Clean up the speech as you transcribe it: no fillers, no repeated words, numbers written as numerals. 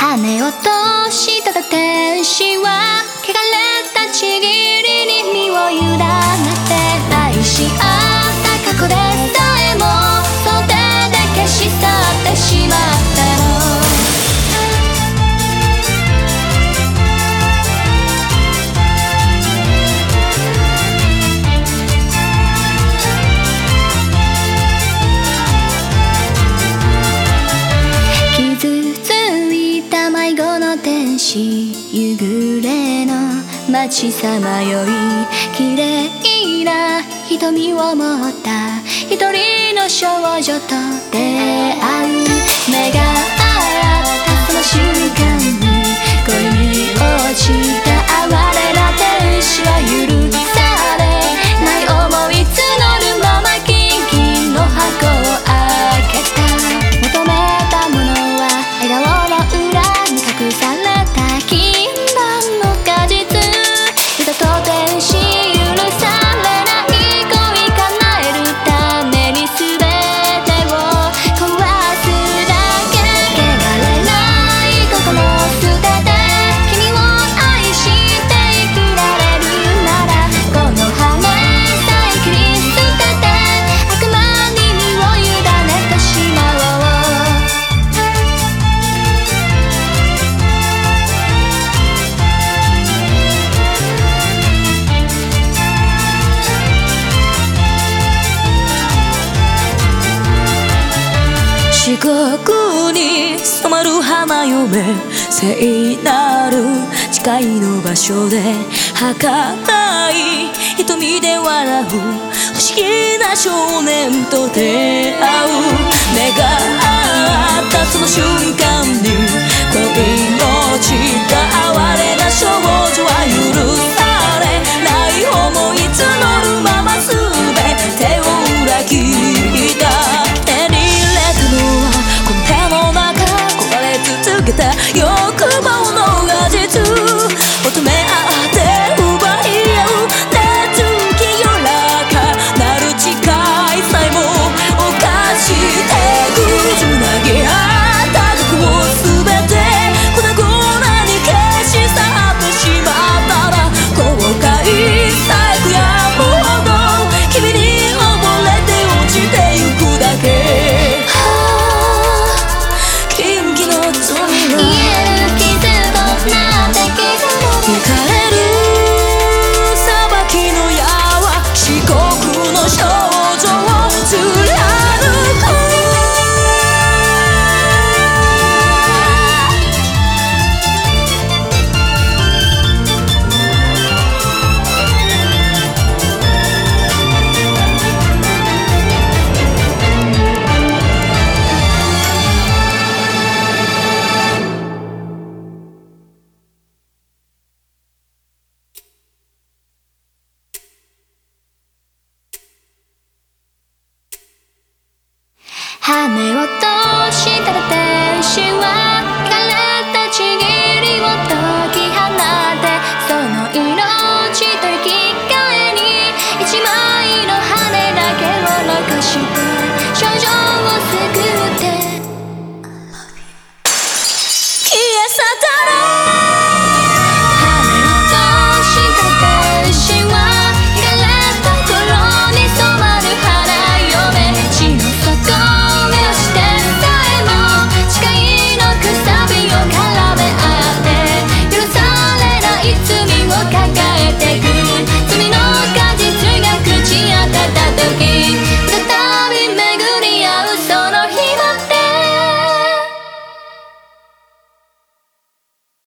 羽落とした天使は汚れたちぎりに身を委ねて愛し合った過去でさえもその手で消し去ってしまったの。傷ついた迷子の天使夕暮れの街さまよい綺麗な瞳を持った一人の少女と出会う。目が合ったその瞬間に恋に落ちた哀れな天使は許されない想い募るままキンキンの箱を開けた。求めたものは笑顔の裏に隠された禁断の果実。二度と天使許されない恋叶えるために全てを壊すだけ。汚れない心を捨てて君を愛して生きられるならこの羽さえ切り捨てて悪魔に身を委ねてしまおう。 四国に染まる花嫁聖なる誓いの場所で儚い瞳で笑う不思議な少年と出会う。目が合ったその瞬間に恋に落ちた哀れな少女は許されない想い募るまま全てを裏切った。手に入れたのはこの手の中壊れ続けた